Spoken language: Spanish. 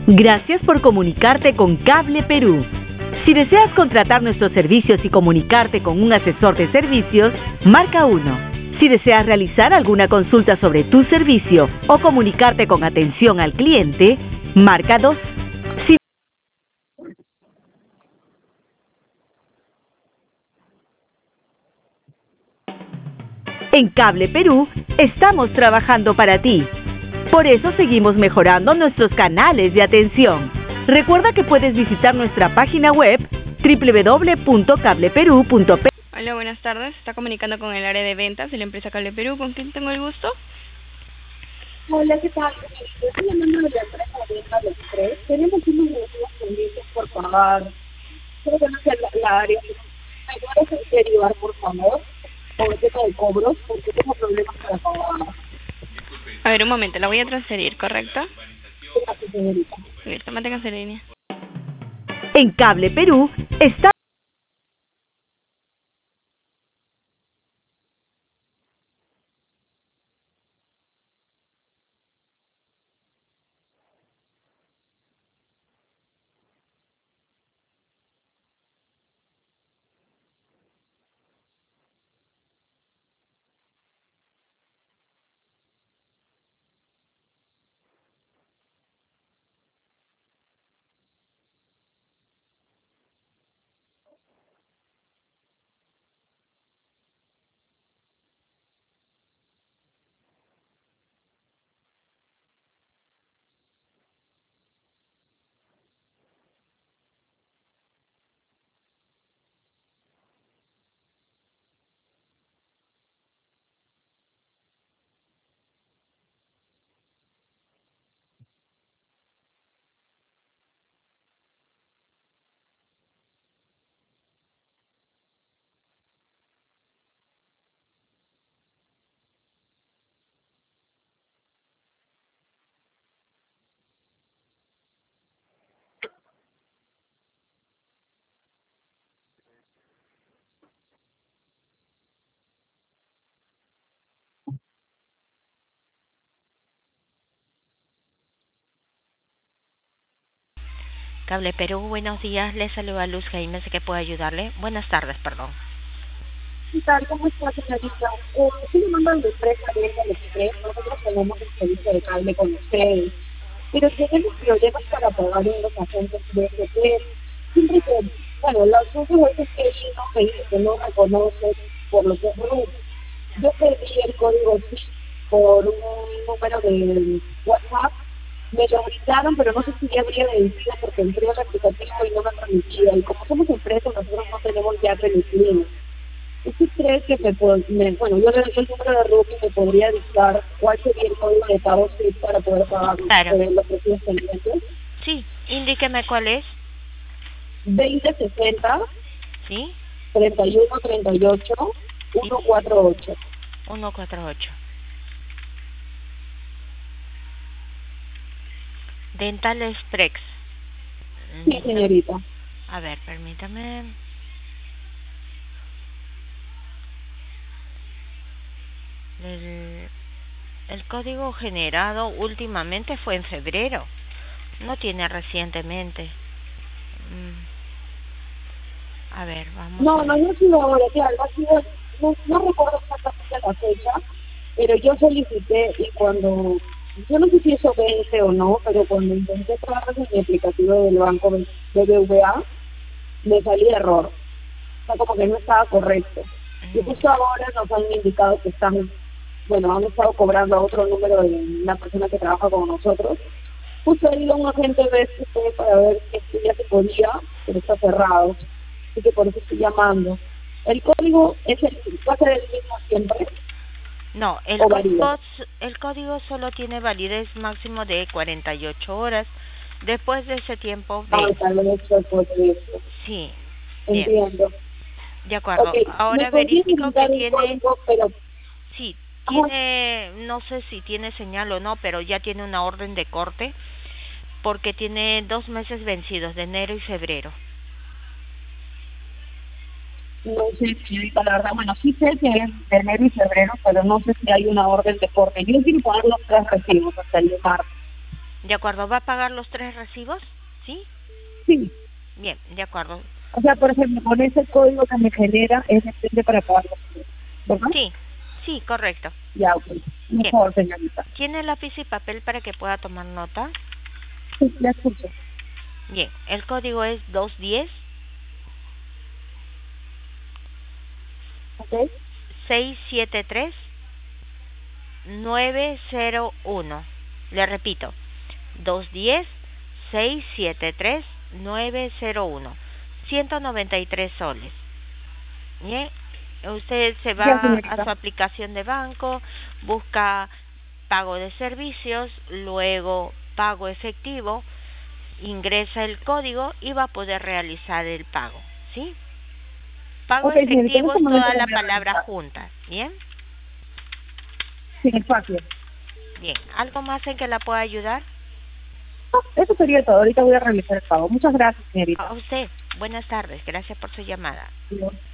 Gracias por comunicarte con Cable Perú. Si deseas contratar nuestros servicios y comunicarte con un asesor de servicios, marca 1. Si deseas realizar alguna consulta sobre tu servicio o comunicarte con atención al cliente, marca 2. Si En Cable Perú estamos trabajando para ti. Por eso seguimos mejorando nuestros canales de atención. Recuerda que puedes visitar nuestra página web www.cableperú.pe. Hola, buenas tardes. Está comunicando con el área de ventas de la empresa Cable Perú. ¿Con quién tengo el gusto? Hola, ¿qué tal? Estoy llamando de la empresa de Cable Express. Tenemos unos negocios pendientes por pagar. Creo que no sé la área. ¿Me puedes derivar, por favor? Con el tema de cobros, porque tengo problemas para pagar. A ver, un momento. La voy a transferir, ¿correcto? Gracias, señorita. Listo, manténgase en línea. En Cable Perú está Cable Perú, buenos días. Les saluda Luz Jaime, sé que puedo ayudarle. Buenas tardes, perdón. ¿Qué tal? ¿Cómo está, señorita? Estoy llamando de la empresa de Cable Express. Nosotros tenemos el servicio de cable con ustedes. Pero tenemos problemas para pagar en los agentes de FP. Siempre que, bueno, las últimas veces que vino me dice que no reconoce por lo que es RUT. Yo pedí el código SIC por un número de WhatsApp. Me lo brindaron, pero no sé si ya habría vencido porque entré al aplicativo y no me permitía. Y como somos empresa, nosotros no tenemos ya permitido. ¿Usted cree que bueno, yo le doy el número de RUC y me podría dictar cuál sería el código de pago SIC para poder pagar Claro. los precios pendientes? Sí, indíqueme cuál es. 2060 ¿Sí? 3138 148. 148. Dental Express. Sí, señorita. A ver, permítame. El código generado últimamente fue en febrero. No tiene recientemente. A ver, vamos. No ha sido ahora, claro, ha sido, no recuerdo exactamente la fecha, pero yo solicité y cuando, yo no sé si eso vence o no, pero cuando intenté trabajar en mi aplicativo del banco BBVA, me salía error. O sea, como que no estaba correcto. Y justo ahora nos han indicado que han estado cobrando a otro número de una persona que trabaja con nosotros. Justo he ido a un agente BSP para ver si esto ya se podía, pero está cerrado. Así que por eso estoy llamando. ¿El código va a ser el mismo siempre? No, el código solo tiene validez máximo de 48 horas. Después de ese tiempo... tal vez después de eso. Sí. Entiendo. Bien. De acuerdo. Okay. Ahora verifico que tiene... Código, pero... Sí, tiene... No sé si tiene señal o no, pero ya tiene una orden de corte porque tiene 2 meses vencidos, de enero y febrero. No sé, señorita, la verdad, bueno, sí sé que es de enero y febrero, pero no sé si hay una orden de corte. Yo quiero pagar los 3 recibos hasta el martes. De acuerdo, ¿va a pagar los 3 recibos? ¿Sí? Sí. Bien, de acuerdo. O sea, por ejemplo, con ese código que me genera es suficiente para pagarlo, ¿verdad? Sí, sí, correcto. Ya, ok. Mejor, señorita. ¿Tiene lápiz y papel para que pueda tomar nota? Sí, la escucho. Bien, el código es 210 ¿Ok? 673 901. Le repito, 210 673 901. 193 soles. Bien, usted se Ya, va señorita. a su aplicación de banco, busca pago de servicios, luego pago efectivo, ingresa el código y va a poder realizar el pago, ¿sí? Pago Ok, señorita, en efectivo este es momento toda lo la voy a palabra realizar. junta, ¿bien? Sin espacio. Bien, ¿algo más en que la pueda ayudar? Eso sería todo. Ahorita voy a realizar el pago. Muchas gracias, señorita. A usted, buenas tardes, gracias por su llamada. Adiós.